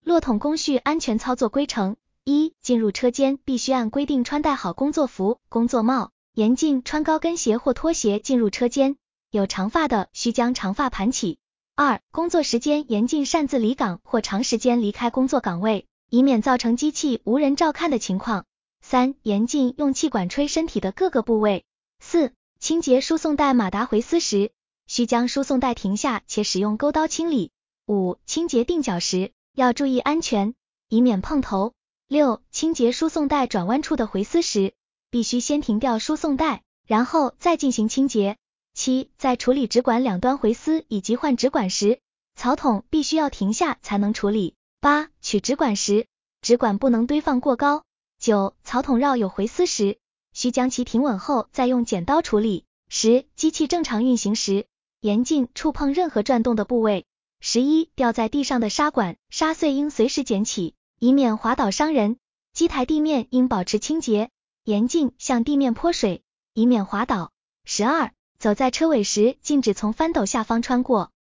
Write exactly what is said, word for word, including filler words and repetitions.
落桶工序安全操作规程：一、进入车间必须按规定穿戴好工作服、工作帽，严禁穿高跟鞋或拖鞋进入车间，有长发的需将长发盘起。二、工作时间严禁擅自离岗或长时间离开工作岗位，以免造成机器无人照看的情况。三、严禁用气管吹身体的各个部位。四、清洁输送带马达回丝时，需将输送带停下且使用钩刀清理。五、清洁定脚时，要注意安全，以免碰头。六、清洁输送带转弯处的回丝时，必须先停掉输送带，然后再进行清洁。七、在处理直管两端回丝以及换直管时，槽筒必须要停下才能处理。八、取直管时，直管不能堆放过高。九、槽筒绕有回丝时，需将其停稳后再用剪刀处理。十、机器正常运行时，严禁触碰任何转动的部位。十一、掉在地上的砂管、砂碎应随时捡起，以免滑倒伤人。机台地面应保持清洁，严禁向地面泼水，以免滑倒。十二、走在车尾时禁止从翻斗下方穿过。